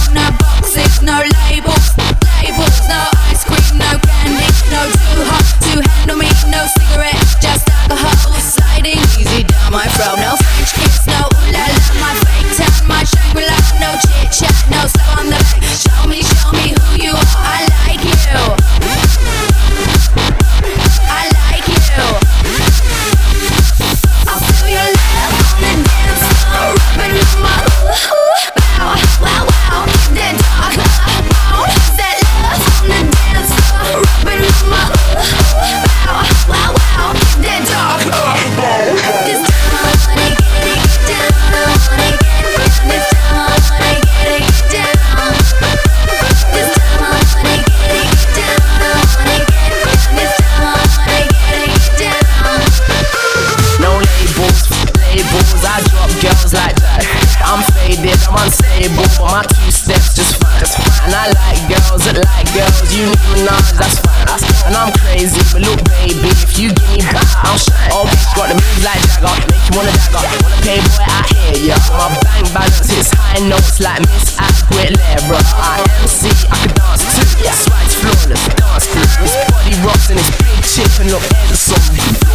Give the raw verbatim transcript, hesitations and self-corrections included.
no boxes, no labels, labels, no ice cream, no candy, no too hot to handle me, no cigarettes, just alcohol sliding easy down my throat. No French kiss, no ooh la la, my fake tan, my Shangri-La, no chit chat, no slap on the back. Show me, show me who you are. I like you. I like you. I feel your love on the dance floor, rubbing on my ooh ooh. Wow, wow, wow, that dark love. Wow, that love on the dance floor, rubbing on my ooh ooh. Wow, wow, wow, that dark love. This time I wanna get it, get down. I wanna get it down. This time I wanna get it, get down. This time I wanna get it, get down. I wanna get it down. This time I wanna get it, get down. No labels, labels, I drop girls like that. I'm faded, I'm unstable, but my two steps just fine. And I like girls that like girls, you Nicki Minaj, that's fine. And I'm crazy, but look baby, if you give me back, I'll shine. Oh bitch, got the moves like Jagger, make you wanna dagger. Wanna pay boy, I hear ya. My bank balance hits high notes like Miss Aguilera. I M C, I can dance too, swag's flawless, dance crew. This body rocks and it's big chip and look Edison.